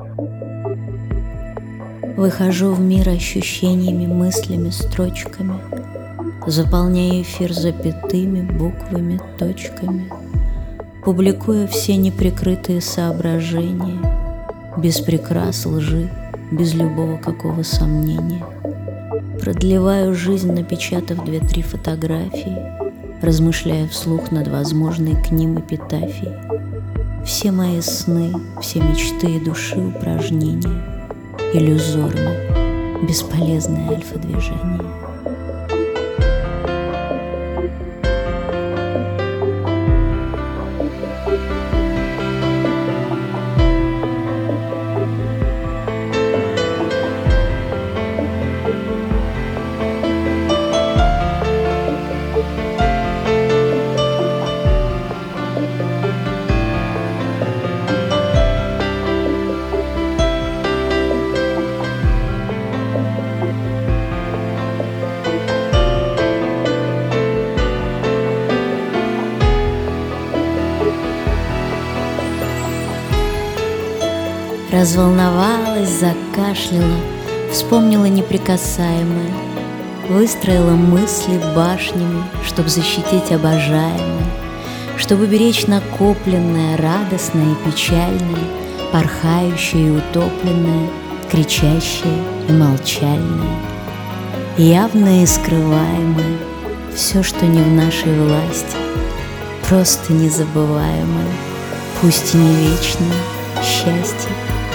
Выхожу в мир ощущениями, мыслями, строчками, заполняя эфир запятыми, буквами, точками, публикуя все неприкрытые соображения, без прикрас, лжи, без любого какого сомнения. Продлеваю жизнь, напечатав 2-3 фотографии, размышляя вслух над возможной к ним эпитафией. Все мои сны, все мечты и души упражнения иллюзорно, бесполезное альфа-движение. Разволновалась, закашляла, вспомнила неприкасаемое, выстроила мысли башнями, чтоб защитить обожаемое, чтобы беречь накопленное, радостное и печальное, порхающее и утопленное, кричащее и молчальное, явное и скрываемое, все, что не в нашей власти, просто незабываемое, пусть и не вечное счастье.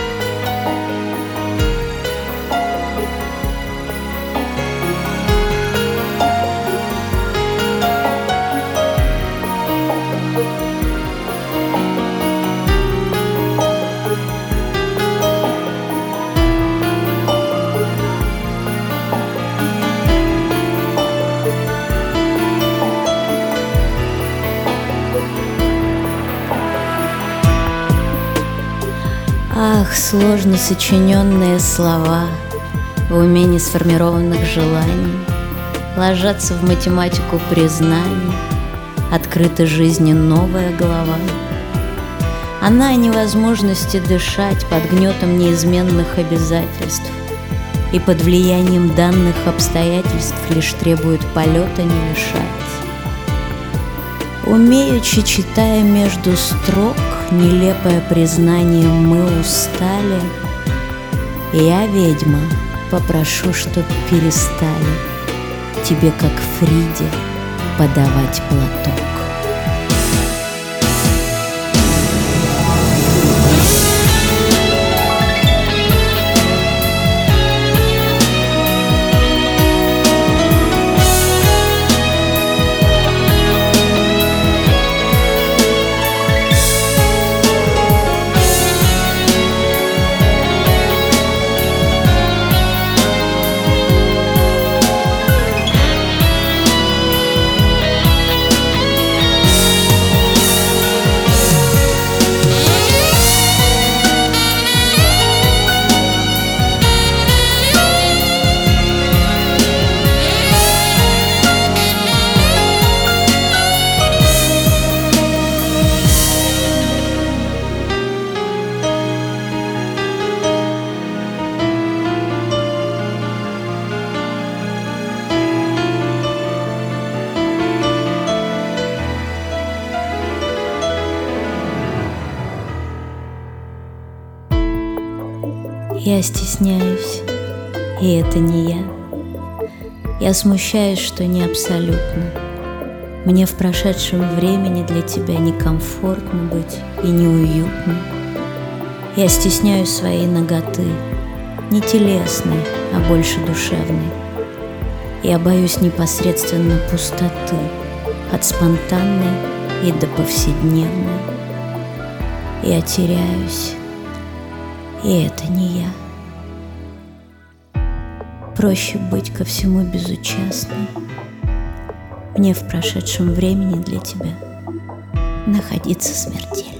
Ах, сложно сочиненные слова в уме несформированных желаний ложатся в математику признаний, открыта жизни новая глава. Она о невозможности дышать под гнетом неизменных обязательств и под влиянием данных обстоятельств лишь требует полета не лишать. Умеючи, читая между строк нелепое признание «мы устали», я, ведьма, попрошу, чтоб перестали тебе, как Фриде, подавать платок. Я стесняюсь, и это не я. Я смущаюсь, что не абсолютно. Мне в прошедшем времени для тебя некомфортно быть и неуютно. Я стесняюсь своей наготы, не телесной, а больше душевной. Я боюсь непосредственно пустоты, от спонтанной и до повседневной. Я теряюсь, и это не я. Проще быть ко всему безучастной. Мне в прошедшем времени для тебя находиться смертельно.